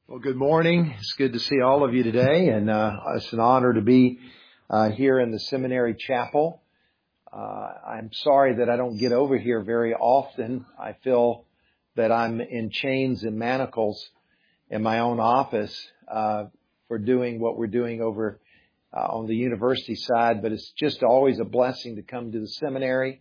Well, good morning. It's good to see all of you today, and it's an honor to be here in the seminary chapel. I'm sorry that I don't get over here very often. I feel that I'm in chains and manacles in my own office for doing what we're doing over on the university side, but it's just always a blessing to come to the seminary.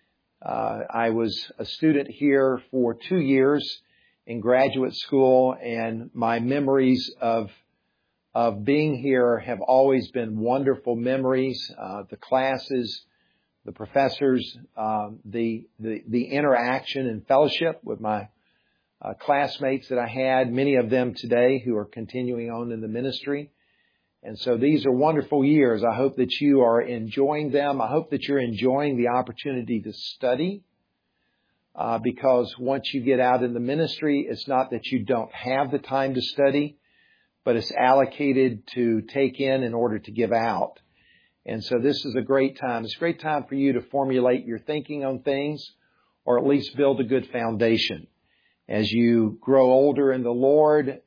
I was a student here for 2 years in graduate school, and my memories of being here have always been wonderful memories. The classes, the professors, the interaction and fellowship with my classmates that I had, many of them today who are continuing on in the ministry. And so these are wonderful years. I hope that you are enjoying them. I hope that you're enjoying the opportunity to study. Because once you get out in the ministry, it's not that you don't have the time to study, but it's allocated to take in order to give out. And so this is a great time. It's a great time for you to formulate your thinking on things, or at least build a good foundation. As you grow older in the Lord,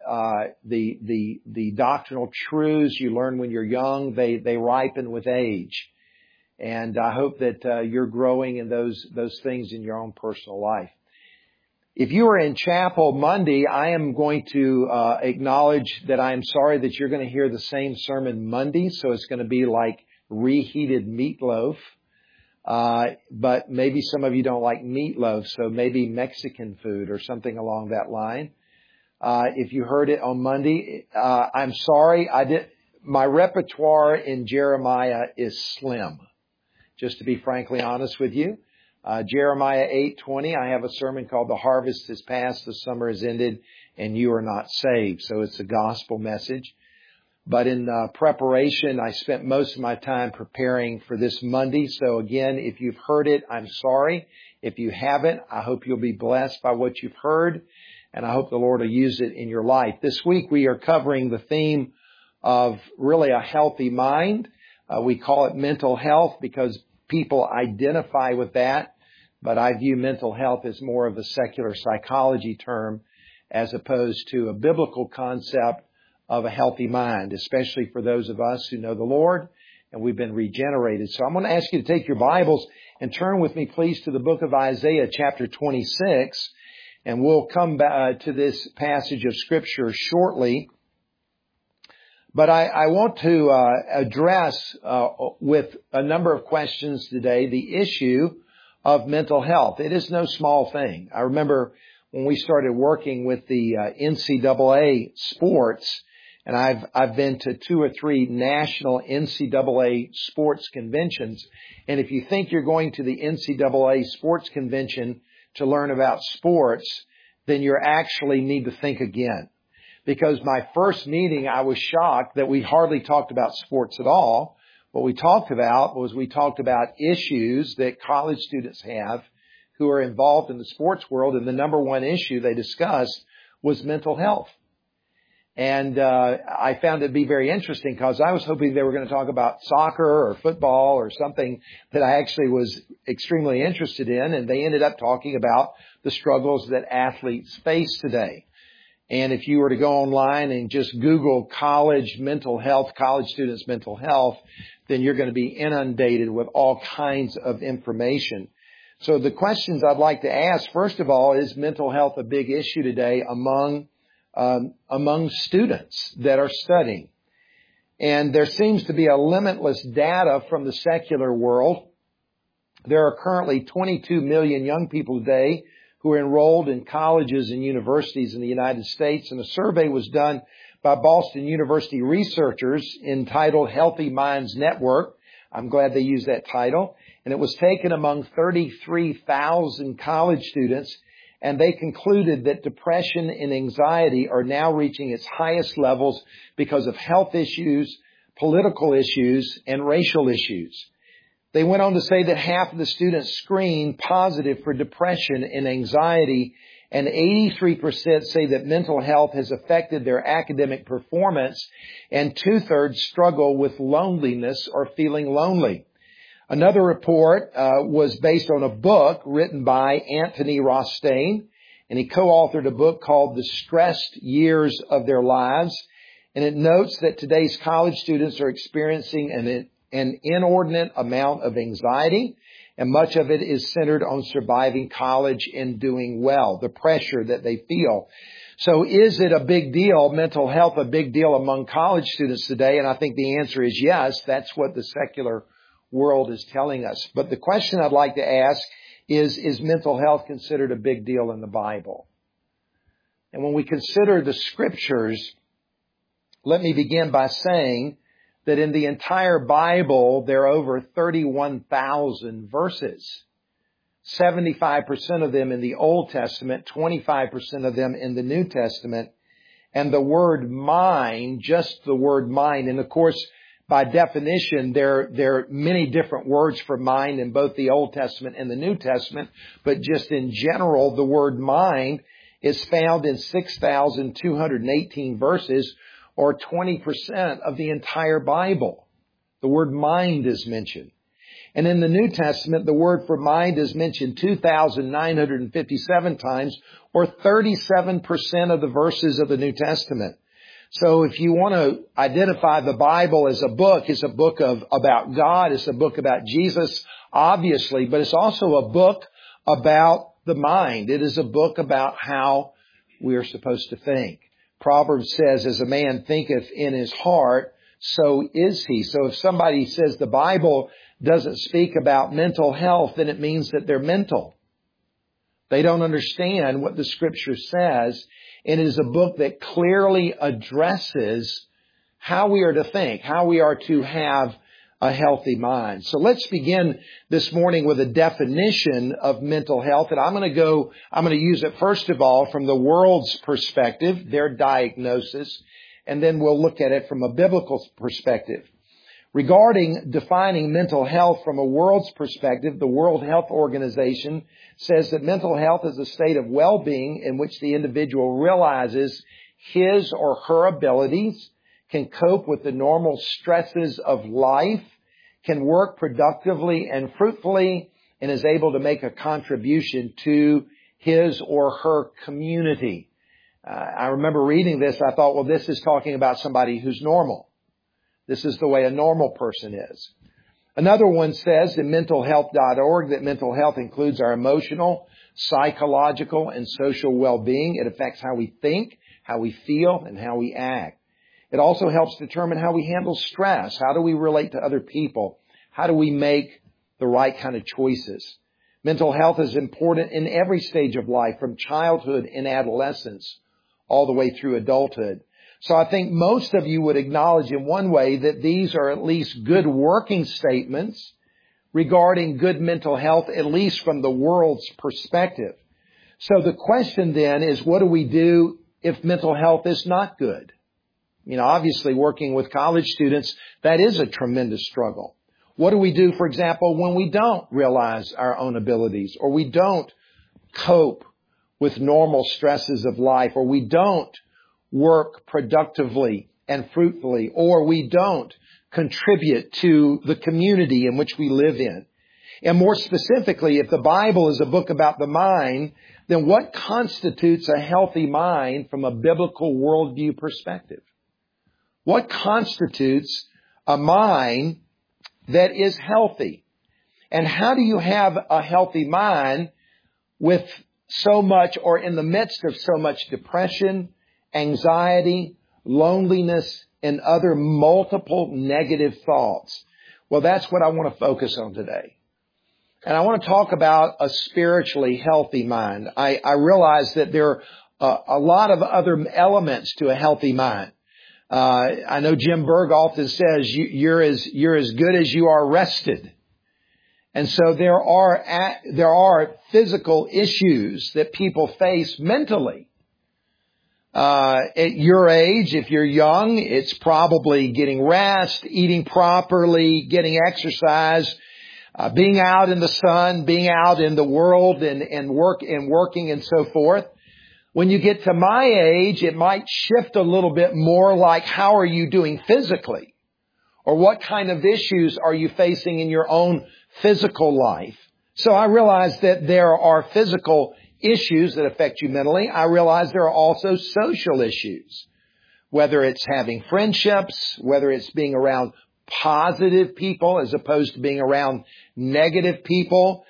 the doctrinal truths you learn when you're young, they ripen with age. And I hope that you're growing in those things in your own personal life. If you are in chapel Monday, I am going to acknowledge that I am sorry that you're going to hear the same sermon Monday. So it's going to be like reheated meatloaf. But maybe some of you don't like meatloaf, so maybe Mexican food or something along that line. If you heard it on Monday, I'm sorry. My repertoire in Jeremiah is slim. Just to be frankly honest with you, Jeremiah 8:20, I have a sermon called "The Harvest is Past, the Summer is Ended, and You Are Not Saved." So it's a gospel message. But in preparation, I spent most of my time preparing for this Monday. So again, if you've heard it, I'm sorry. If you haven't, I hope you'll be blessed by what you've heard, and I hope the Lord will use it in your life. This week we are covering the theme of really a healthy mind. We call it mental health because people identify with that, but I view mental health as more of a secular psychology term as opposed to a biblical concept of a healthy mind, especially for those of us who know the Lord and we've been regenerated. So I'm going to ask you to take your Bibles and turn with me, please, to the book of Isaiah, chapter 26, and we'll come back to this passage of Scripture shortly. But I want to address with a number of questions today the issue of mental health. It is no small thing. I remember when we started working with the NCAA sports, and I've been to 2 or 3 national NCAA sports conventions. And if you think you're going to the NCAA sports convention to learn about sports, then you actually need to think again. Because my first meeting, I was shocked that we hardly talked about sports at all. What we talked about issues that college students have who are involved in the sports world. And the number one issue they discussed was mental health. And I found it to be very interesting because I was hoping they were going to talk about soccer or football or something that I actually was extremely interested in. And they ended up talking about the struggles that athletes face today. And if you were to go online and just Google college mental health, college students' mental health, then you're going to be inundated with all kinds of information. So the questions I'd like to ask, first of all, is mental health a big issue today among students that are studying? And there seems to be a limitless data from the secular world. There are currently 22 million young people today who are enrolled in colleges and universities in the United States. And a survey was done by Boston University researchers entitled Healthy Minds Network. I'm glad they used that title. And it was taken among 33,000 college students. And they concluded that depression and anxiety are now reaching its highest levels because of health issues, political issues, and racial issues. They went on to say that half of the students screened positive for depression and anxiety, and 83% say that mental health has affected their academic performance, and 2/3 struggle with loneliness or feeling lonely. Another report was based on a book written by Anthony Rothstein, and he co-authored a book called The Stressed Years of Their Lives. And it notes that today's college students are experiencing an inordinate amount of anxiety, and much of it is centered on surviving college and doing well, the pressure that they feel. So is it a big deal, mental health a big deal among college students today? And I think the answer is yes. That's what the secular world is telling us. But the question I'd like to ask is mental health considered a big deal in the Bible? And when we consider the scriptures, let me begin by saying that in the entire Bible, there are over 31,000 verses. 75% of them in the Old Testament, 25% of them in the New Testament. And the word mind, just the word mind, and of course, by definition, there are many different words for mind in both the Old Testament and the New Testament, but just in general, the word mind is found in 6,218 verses, or 20% of the entire Bible. The word mind is mentioned. And in the New Testament, the word for mind is mentioned 2,957 times, or 37% of the verses of the New Testament. So if you want to identify the Bible as a book, it's a book about God, it's a book about Jesus, obviously, but it's also a book about the mind. It is a book about how we are supposed to think. Proverbs says, as a man thinketh in his heart, so is he. So if somebody says the Bible doesn't speak about mental health, then it means that they're mental. They don't understand what the Scripture says. And it is a book that clearly addresses how we are to think, how we are to have a healthy mind. So let's begin this morning with a definition of mental health. And I'm going to use it first of all from the world's perspective, their diagnosis, and then we'll look at it from a biblical perspective. Regarding defining mental health from a world's perspective, the World Health Organization says that mental health is a state of well-being in which the individual realizes his or her abilities, can cope with the normal stresses of life, can work productively and fruitfully, and is able to make a contribution to his or her community. I remember reading this. I thought, well, this is talking about somebody who's normal. This is the way a normal person is. Another one says in mentalhealth.org that mental health includes our emotional, psychological, and social well-being. It affects how we think, how we feel, and how we act. It also helps determine how we handle stress. How do we relate to other people? How do we make the right kind of choices? Mental health is important in every stage of life, from childhood and adolescence all the way through adulthood. So I think most of you would acknowledge in one way that these are at least good working statements regarding good mental health, at least from the world's perspective. So the question then is, what do we do if mental health is not good? You know, obviously working with college students, that is a tremendous struggle. What do we do, for example, when we don't realize our own abilities, or we don't cope with normal stresses of life, or we don't work productively and fruitfully, or we don't contribute to the community in which we live in? And more specifically, if the Bible is a book about the mind, then what constitutes a healthy mind from a biblical worldview perspective? What constitutes a mind that is healthy? And how do you have a healthy mind with so much, or in the midst of so much depression, anxiety, loneliness, and other multiple negative thoughts? Well, that's what I want to focus on today. And I want to talk about a spiritually healthy mind. I realize that there are a lot of other elements to a healthy mind. I know Jim Berg often says you're as good as you are rested. And so there are physical issues that people face mentally. At your age, if you're young, it's probably getting rest, eating properly, getting exercise, being out in the sun, being out in the world and working and so forth. When you get to my age, it might shift a little bit more like, how are you doing physically? Or what kind of issues are you facing in your own physical life? So I realize that there are physical issues that affect you mentally, I realize there are also social issues. Whether it's having friendships, whether it's being around positive people as opposed to being around negative people,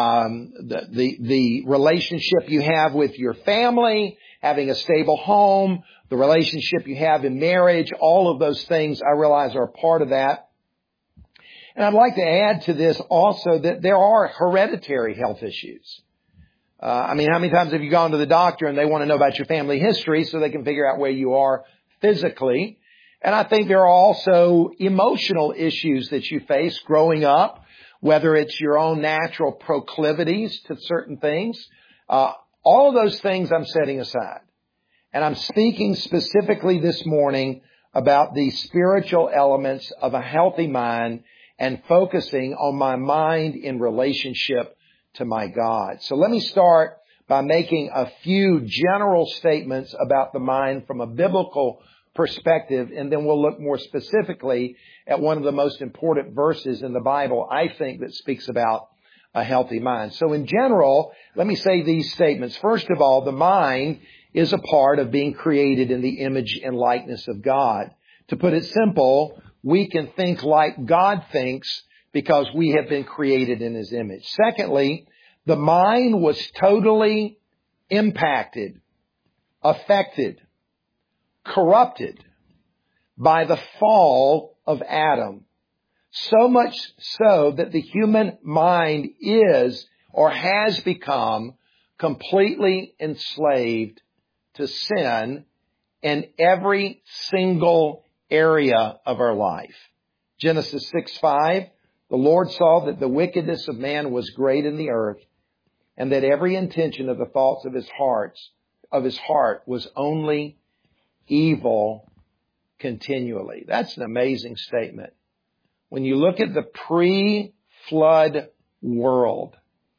the relationship you have with your family, having a stable home, the relationship you have in marriage, all of those things I realize are a part of that. And I'd like to add to this also that there are hereditary health issues. How many times have you gone to the doctor and they want to know about your family history so they can figure out where you are physically? And I think there are also emotional issues that you face growing up, whether it's your own natural proclivities to certain things. All of those things I'm setting aside. And I'm speaking specifically this morning about the spiritual elements of a healthy mind and focusing on my mind in relationship to my God. So let me start by making a few general statements about the mind from a biblical perspective, and then we'll look more specifically at one of the most important verses in the Bible, I think, that speaks about a healthy mind. So in general, let me say these statements. First of all, the mind is a part of being created in the image and likeness of God. To put it simple, we can think like God thinks because we have been created in His image. Secondly, the mind was totally impacted, affected, corrupted by the fall of Adam. So much so that the human mind is or has become completely enslaved to sin in every single area of our life. Genesis 6:5, the Lord saw that the wickedness of man was great in the earth, and that every intention of the thoughts of his heart was only evil continually. That's an amazing statement. When you look at the pre-flood world,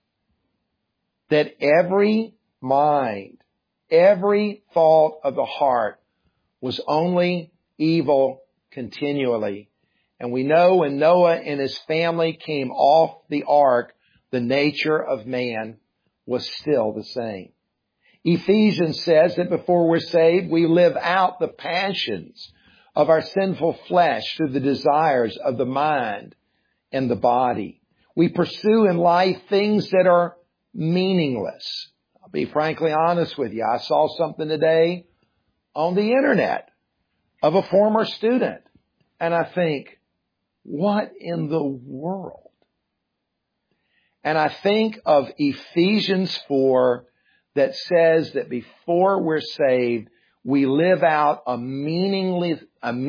that every mind, every thought of the heart was only evil continually. And we know when Noah and his family came off the ark, the nature of man was still the same. Ephesians says that before we're saved, we live out the passions of our sinful flesh through the desires of the mind and the body. We pursue in life things that are meaningless. I'll be frankly honest with you. I saw something today on the internet of a former student, and I think, what in the world? And I think of Ephesians 4 that says that before we're saved, we live out a meaningless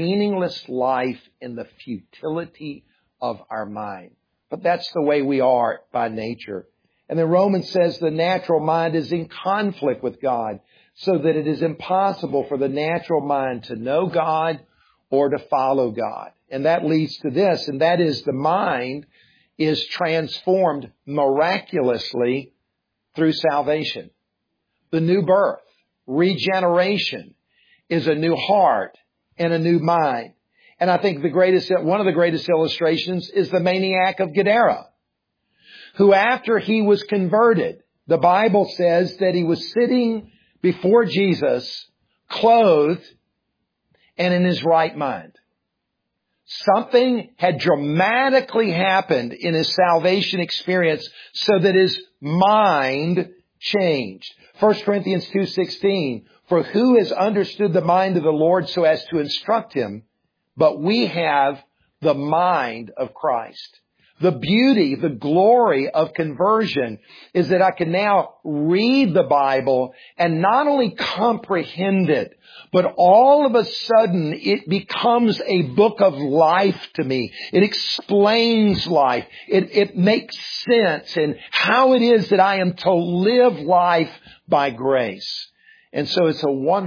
life in the futility of our mind. But that's the way we are by nature. And then Romans says the natural mind is in conflict with God, so that it is impossible for the natural mind to know God or to follow God. And that leads to this, and that is the mind is transformed miraculously through salvation. The new birth, regeneration, is a new heart and a new mind. And I think one of the greatest illustrations is the maniac of Gadara, who after he was converted, the Bible says that he was sitting before Jesus, clothed and in his right mind. Something had dramatically happened in his salvation experience so that his mind changed. 1 Corinthians 2:16, for who has understood the mind of the Lord so as to instruct him? But we have the mind of Christ. The beauty, the glory of conversion is that I can now read the Bible and not only comprehend it, but all of a sudden it becomes a book of life to me. It explains life. It makes sense in how it is that I am to live life by grace. And so it's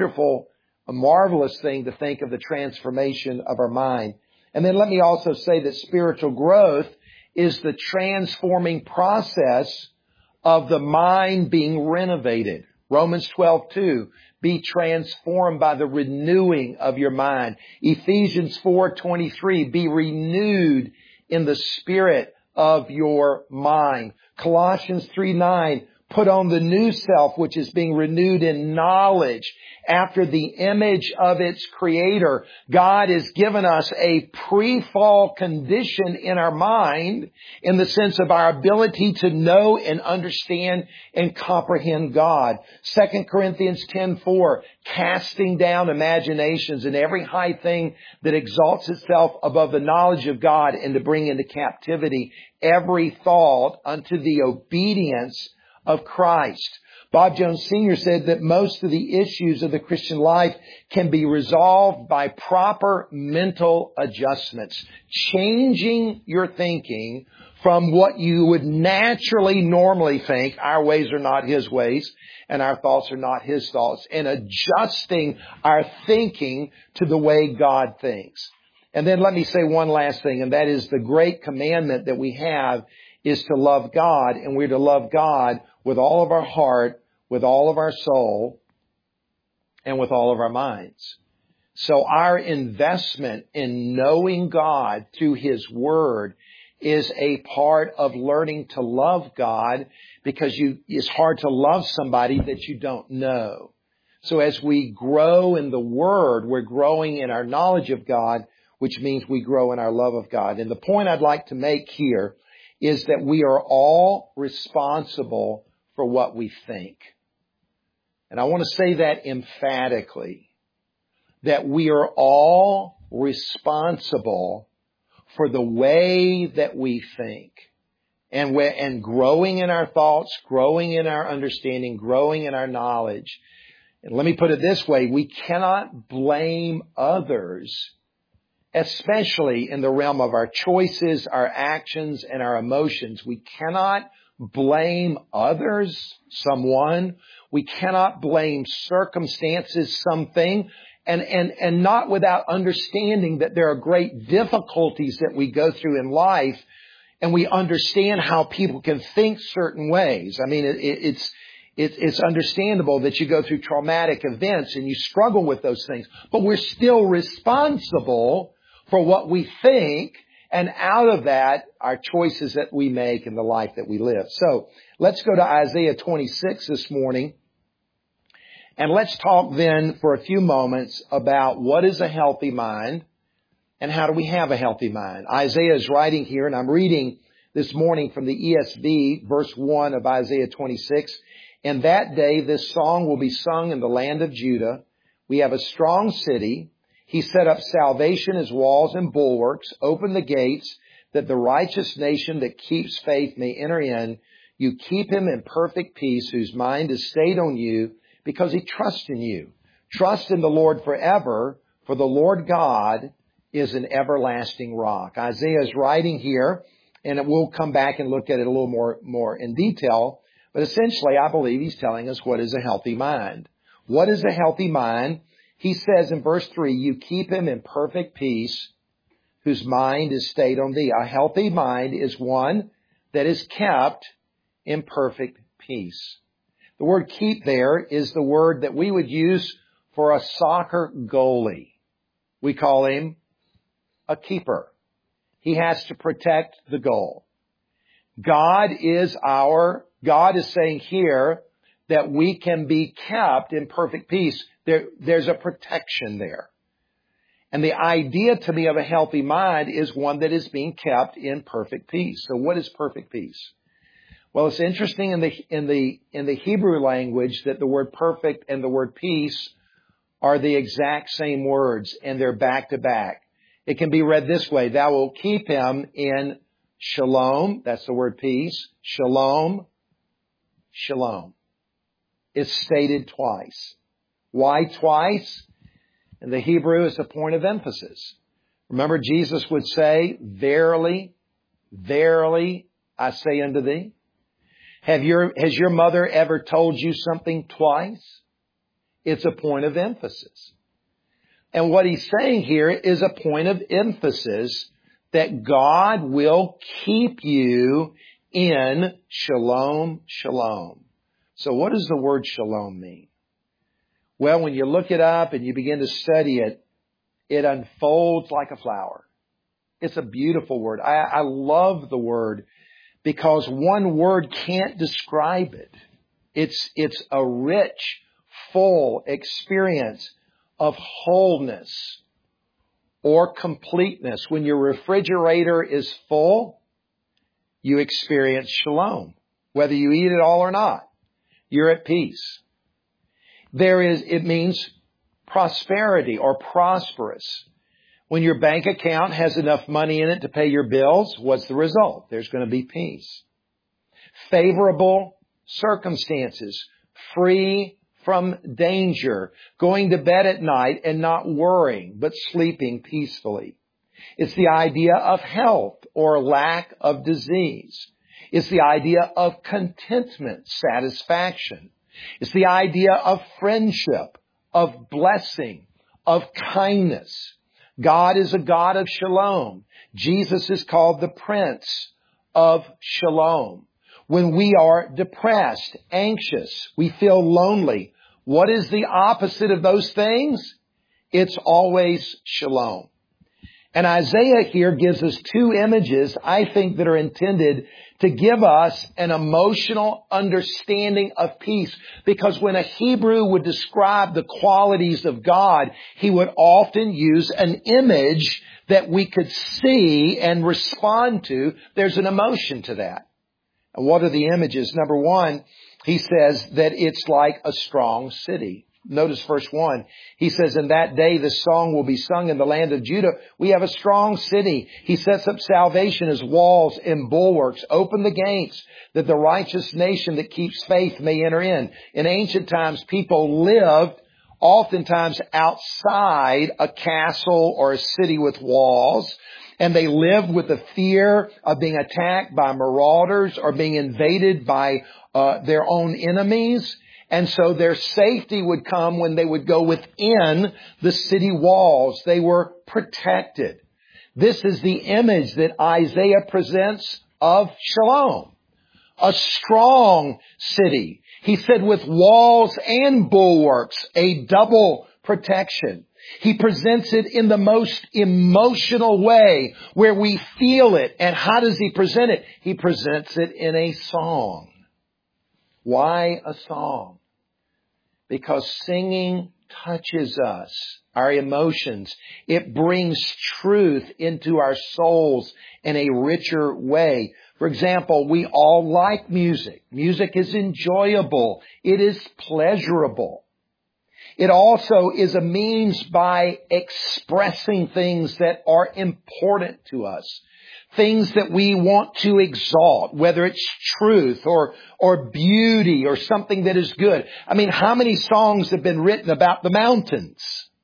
a marvelous thing to think of the transformation of our mind. And then let me also say that spiritual growth is the transforming process of the mind being renovated. Romans 12:2, be transformed by the renewing of your mind. Ephesians 4:23, be renewed in the spirit of your mind. Colossians 3:9, Put on the new self, which is being renewed in knowledge after the image of its Creator. God has given us a pre-fall condition in our mind in the sense of our ability to know and understand and comprehend God. 2 Corinthians 10:4, casting down imaginations and every high thing that exalts itself above the knowledge of God, and to bring into captivity every thought unto the obedience of Christ. Bob Jones Sr. said that most of the issues of the Christian life can be resolved by proper mental adjustments. Changing your thinking from what you would naturally normally think, our ways are not His ways, and our thoughts are not His thoughts, and adjusting our thinking to the way God thinks. And then let me say one last thing, and that is the great commandment that we have is to love God, and we're to love God with all of our heart, with all of our soul, and with all of our minds. So our investment in knowing God through His Word is a part of learning to love God, because it's hard to love somebody that you don't know. So as we grow in the Word, we're growing in our knowledge of God, which means we grow in our love of God. And the point I'd like to make here is that we are all responsible for what we think. And I want to say that emphatically, that we are all responsible for the way that we think. And growing in our thoughts, growing in our understanding, growing in our knowledge. And let me put it this way, we cannot blame others, especially in the realm of our choices, our actions, and our emotions. We cannot blame others, someone. We cannot blame circumstances, something, and not without understanding that there are great difficulties that we go through in life, and we understand how people can think certain ways. I mean, it's understandable that you go through traumatic events and you struggle with those things, but we're still responsible for what we think, and out of that, our choices that we make in the life that we live. So let's go to Isaiah 26 this morning, and let's talk then for a few moments about what is a healthy mind and how do we have a healthy mind. Isaiah is writing here, and I'm reading this morning from the ESV, verse 1 of Isaiah 26. In that day, this song will be sung in the land of Judah. We have a strong city. He set up salvation as walls and bulwarks. Open the gates that the righteous nation that keeps faith may enter in. You keep him in perfect peace whose mind is stayed on you because he trusts in you. Trust in the Lord forever, for the Lord God is an everlasting rock. Isaiah is writing here, and we'll come back and look at it a little more in detail. But essentially, I believe he's telling us what is a healthy mind. What is a healthy mind? He says in verse 3, you keep him in perfect peace whose mind is stayed on thee. A healthy mind is one that is kept in perfect peace. The word keep there is the word that we would use for a soccer goalie. We call him a keeper. He has to protect the goal. God is saying here that we can be kept in perfect peace. There's a protection there. And the idea to me of a healthy mind is one that is being kept in perfect peace. So what is perfect peace? Well, it's interesting in the Hebrew language that the word perfect and the word peace are the exact same words, and they're back to back. It can be read this way: thou wilt keep him in shalom. That's the word peace. Shalom. Shalom. It's stated twice. Why twice? In the Hebrew, it's a point of emphasis. Remember, Jesus would say, verily, verily, I say unto thee. Has your mother ever told you something twice? It's a point of emphasis. And what he's saying here is a point of emphasis that God will keep you in shalom, shalom. So what does the word shalom mean? Well, when you look it up and you begin to study it, it unfolds like a flower. It's a beautiful word. I love the word because one word can't describe it. It's a rich, full experience of wholeness or completeness. When your refrigerator is full, you experience shalom. Whether you eat it all or not, you're at peace. It means prosperity or prosperous. When your bank account has enough money in it to pay your bills, what's the result? There's going to be peace. Favorable circumstances, free from danger, going to bed at night and not worrying, but sleeping peacefully. It's the idea of health or lack of disease. It's the idea of contentment, satisfaction. It's the idea of friendship, of blessing, of kindness. God is a God of shalom. Jesus is called the Prince of Shalom. When we are depressed, anxious, we feel lonely, what is the opposite of those things? It's always shalom. And Isaiah here gives us two images, I think, that are intended to give us an emotional understanding of peace. Because when a Hebrew would describe the qualities of God, he would often use an image that we could see and respond to. There's an emotion to that. And what are the images? Number one, he says that it's like a strong city. Notice verse 1. He says, in that day the song will be sung in the land of Judah. We have a strong city. He sets up salvation as walls and bulwarks. Open the gates that the righteous nation that keeps faith may enter in. In ancient times, people lived oftentimes outside a castle or a city with walls. And they lived with the fear of being attacked by marauders or being invaded by their own enemies. And so their safety would come when they would go within the city walls. They were protected. This is the image that Isaiah presents of shalom. A strong city. He said with walls and bulwarks, a double protection. He presents it in the most emotional way where we feel it. And how does he present it? He presents it in a song. Why a song? Because singing touches us, our emotions. It brings truth into our souls in a richer way. For example, we all like music. Music is enjoyable. It is pleasurable. It also is a means by expressing things that are important to us. Things that we want to exalt, whether it's truth or beauty or something that is good. I mean, how many songs have been written about the mountains?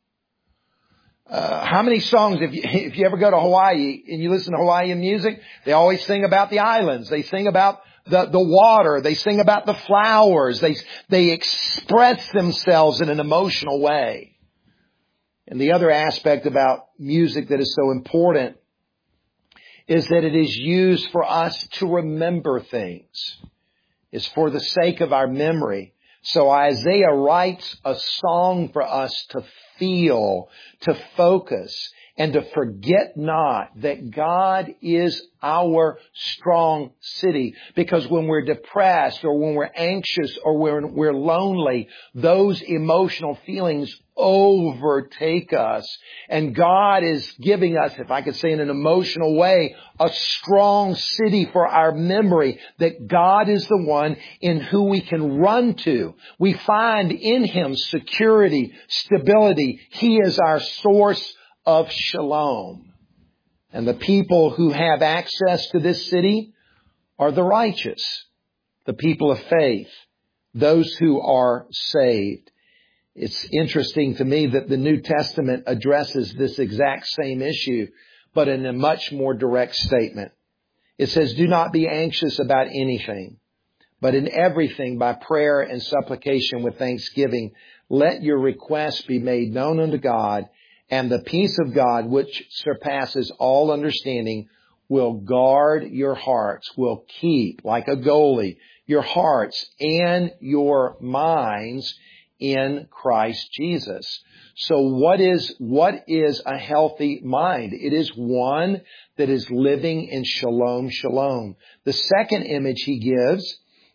How many songs, if you ever go to Hawaii and you listen to Hawaiian music, they always sing about the islands. They sing about the water. They sing about the flowers. They express themselves in an emotional way. And the other aspect about music that is so important is that it is used for us to remember things. It's for the sake of our memory. So Isaiah writes a song for us to feel, to focus, and to forget not that God is our strong city. Because when we're depressed or when we're anxious or when we're lonely, those emotional feelings overtake us. And God is giving us, if I could say in an emotional way, a strong city for our memory, that God is the one in who we can run to. We find in Him security, stability. He is our source of shalom. And the people who have access to this city are the righteous, the people of faith, those who are saved. It's interesting to me that the New Testament addresses this exact same issue, but in a much more direct statement. It says, do not be anxious about anything, but in everything by prayer and supplication with thanksgiving, let your requests be made known unto God, and the peace of God, which surpasses all understanding, will guard your hearts, will keep, like a goalie, your hearts and your minds in Christ Jesus. So what is a healthy mind? It is one that is living in shalom, shalom. The second image he gives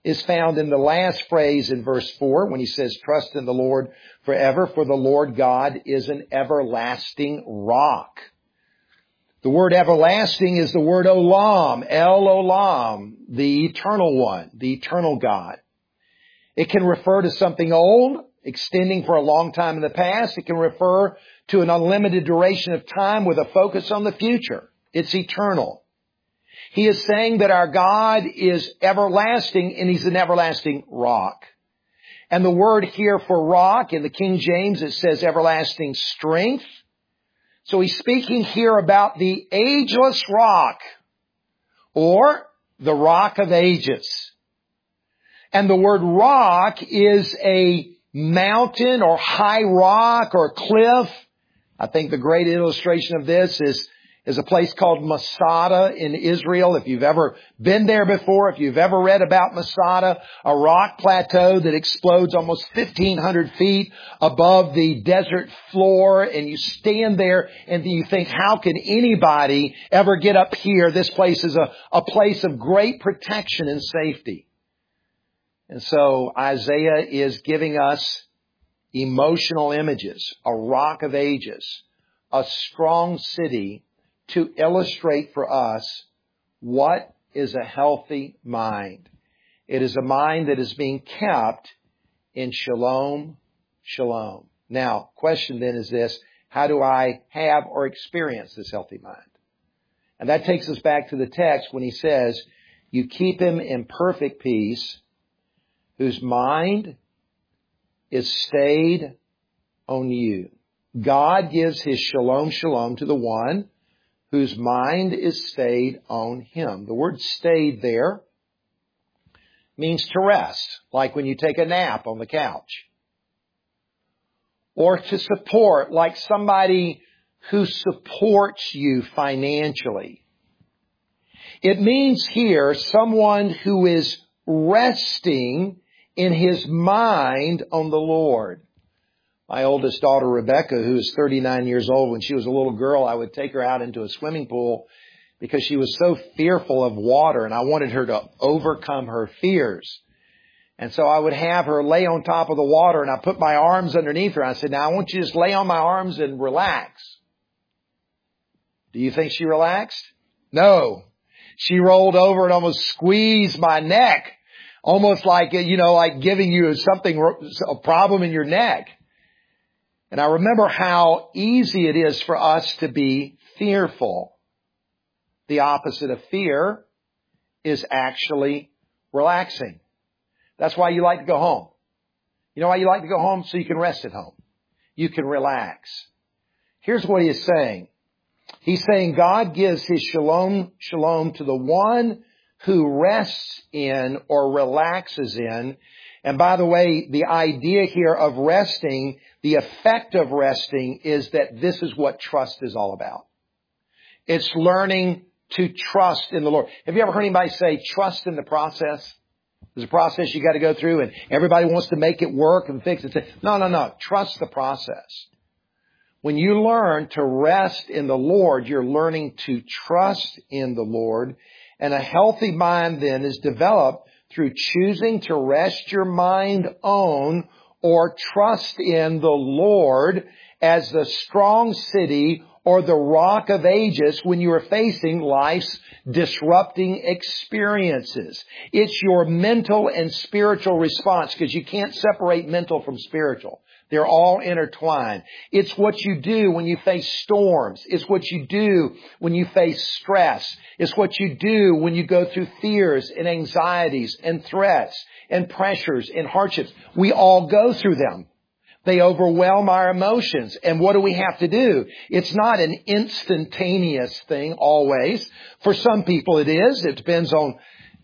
is found in the last phrase in verse 4 when he says, trust in the Lord forever, for the Lord God is an everlasting rock. The word everlasting is the word olam, El Olam, the eternal one, the eternal God. It can refer to something old, extending for a long time in the past. It can refer to an unlimited duration of time with a focus on the future. It's eternal. He is saying that our God is everlasting and He's an everlasting rock. And the word here for rock in the King James, it says everlasting strength. So he's speaking here about the ageless rock or the rock of ages. And the word rock is a mountain or high rock or cliff. I think the great illustration of this is a place called Masada in Israel. If you've ever been there before, if you've ever read about Masada, a rock plateau that explodes almost 1,500 feet above the desert floor, and you stand there and you think, how can anybody ever get up here? This place is a place of great protection and safety. And so Isaiah is giving us emotional images, a rock of ages, a strong city, to illustrate for us what is a healthy mind. It is a mind that is being kept in shalom, shalom. Now, question then is this: how do I have or experience this healthy mind? And that takes us back to the text when he says, you keep him in perfect peace, whose mind is stayed on you. God gives his shalom, shalom to the one whose mind is stayed on him. The word stayed there means to rest, like when you take a nap on the couch. Or to support, like somebody who supports you financially. It means here someone who is resting in his mind on the Lord. My oldest daughter, Rebecca, who is 39 years old, when she was a little girl, I would take her out into a swimming pool because she was so fearful of water, and I wanted her to overcome her fears. And so I would have her lay on top of the water, and I put my arms underneath her. I said, now I want you to just lay on my arms and relax. Do you think she relaxed? No. She rolled over and almost squeezed my neck, almost like, like giving you a problem in your neck. And I remember how easy it is for us to be fearful. The opposite of fear is actually relaxing. That's why you like to go home. You know why you like to go home? So you can rest at home. You can relax. Here's what he is saying. He's saying God gives his shalom, shalom to the one who rests in or relaxes in. And by the way, the idea here of resting, the effect of resting is that this is what trust is all about. It's learning to trust in the Lord. Have you ever heard anybody say trust in the process? There's a process you got to go through and everybody wants to make it work and fix it. No. Trust the process. When you learn to rest in the Lord, you're learning to trust in the Lord. And a healthy mind then is developed through choosing to rest your mind on or trust in the Lord as the strong city or the rock of ages when you are facing life's disrupting experiences. It's your mental and spiritual response, because you can't separate mental from spiritual. They're all intertwined. It's what you do when you face storms. It's what you do when you face stress. It's what you do when you go through fears and anxieties and threats and pressures and hardships. We all go through them. They overwhelm our emotions. And what do we have to do? It's not an instantaneous thing always. For some people it is. It depends on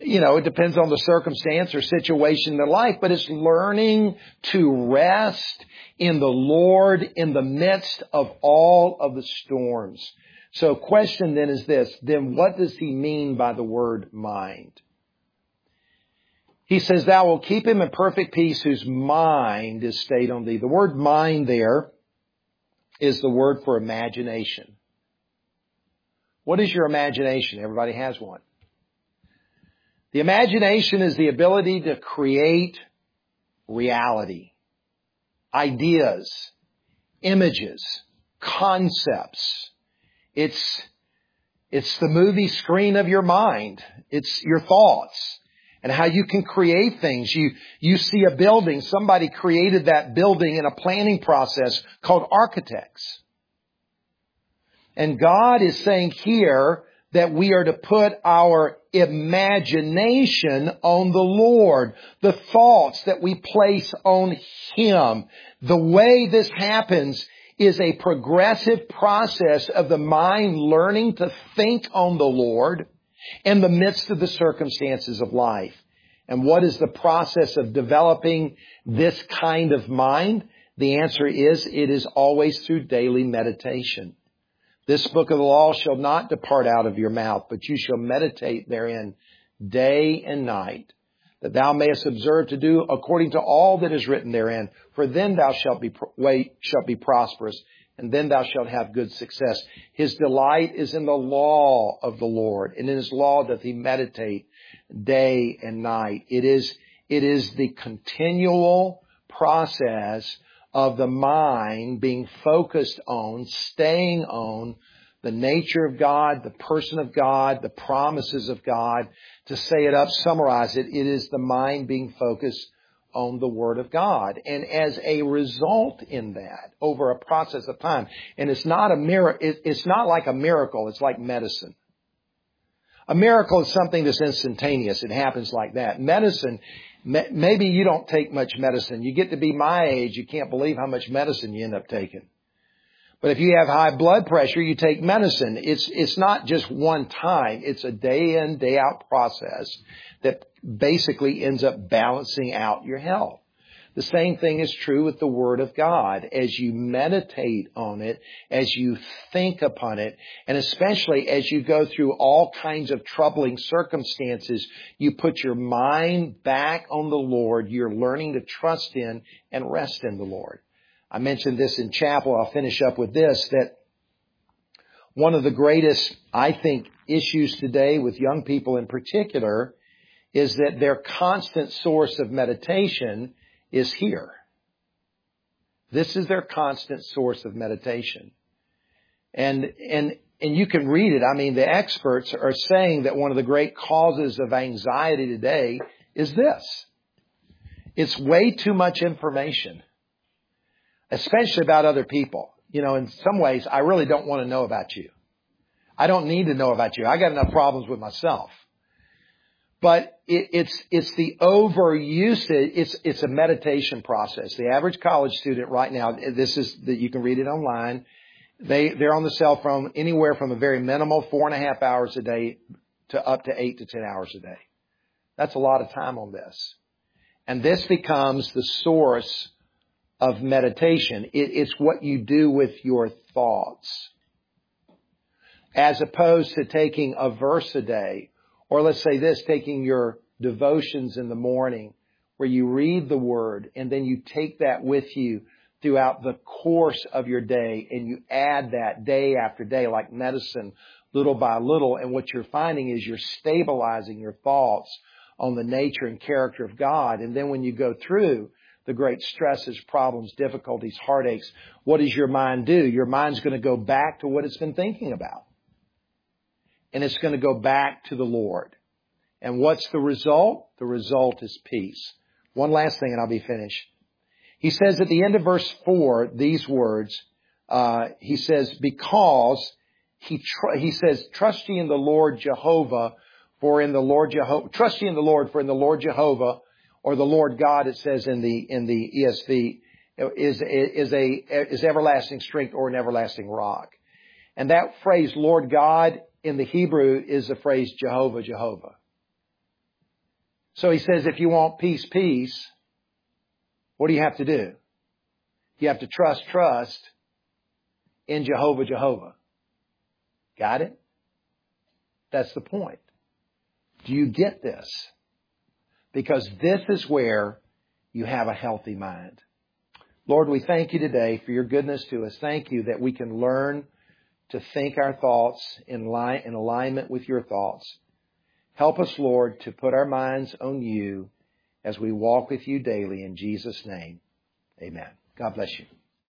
the circumstance or situation in their life, but it's learning to rest in the Lord in the midst of all of the storms. So question then is this, then what does he mean by the word mind? He says, thou will keep him in perfect peace whose mind is stayed on thee. The word mind there is the word for imagination. What is your imagination? Everybody has one. The imagination is the ability to create reality, ideas, images, concepts. It's the movie screen of your mind. It's your thoughts and how you can create things. You see a building. Somebody created that building in a planning process called architects. And God is saying here that we are to put our imagination on the Lord, the thoughts that we place on Him. The way this happens is a progressive process of the mind learning to think on the Lord in the midst of the circumstances of life. And what is the process of developing this kind of mind? The answer is, it is always through daily meditation. This book of the law shall not depart out of your mouth, but you shall meditate therein day and night, that thou mayest observe to do according to all that is written therein. For then thou shalt be prosperous, and then thou shalt have good success. His delight is in the law of the Lord, and in His law doth he meditate day and night. It is the continual process of the mind being focused on, staying on the nature of God, the person of God, the promises of God. To say it up, summarize it, it is the mind being focused on the Word of God. And as a result in that, over a process of time, and it's not like a miracle, it's like medicine. A miracle is something that's instantaneous. It happens like that. Medicine, maybe you don't take much medicine. You get to be my age, you can't believe how much medicine you end up taking. But if you have high blood pressure, you take medicine. It's not just one time. It's a day in, day out process that basically ends up balancing out your health. The same thing is true with the Word of God. As you meditate on it, as you think upon it, and especially as you go through all kinds of troubling circumstances, you put your mind back on the Lord. You're learning to trust in and rest in the Lord. I mentioned this in chapel. I'll finish up with this, that one of the greatest, I think, issues today with young people in particular is that their constant source of meditation is here. This is their constant source of meditation. And you can read it. I mean, the experts are saying that one of the great causes of anxiety today is this. It's way too much information, especially about other people. You know, in some ways, I really don't want to know about you. I don't need to know about you. I got enough problems with myself. But it's the overusage. It's a meditation process. The average college student right now, this is that you can read it online. They're on the cell phone anywhere from a very minimal 4.5 hours a day to up to 8 to 10 hours a day. That's a lot of time on this. And this becomes the source of meditation. It's what you do with your thoughts. As opposed to taking a verse a day, or let's say this, taking your devotions in the morning where you read the Word and then you take that with you throughout the course of your day and you add that day after day like medicine, little by little. And what you're finding is you're stabilizing your thoughts on the nature and character of God. And then when you go through the great stresses, problems, difficulties, heartaches, what does your mind do? Your mind's going to go back to what it's been thinking about. And it's going to go back to the Lord. And what's the result? The result is peace. One last thing and I'll be finished. He says at the end of verse 4, these words, he says, because he says, trust ye in the Lord Jehovah, for in the Lord Jehovah, trust ye in the Lord, for in the Lord Jehovah, or the Lord God, it says in the ESV, is everlasting strength or an everlasting rock. And that phrase, Lord God, in the Hebrew is the phrase Jehovah, Jehovah. So he says, if you want peace, peace, what do you have to do? You have to trust in Jehovah, Jehovah. Got it? That's the point. Do you get this? Because this is where you have a healthy mind. Lord, we thank you today for your goodness to us. Thank you that we can learn to think our thoughts in alignment with your thoughts. Help us, Lord, to put our minds on you as we walk with you daily. In Jesus' name, amen. God bless you.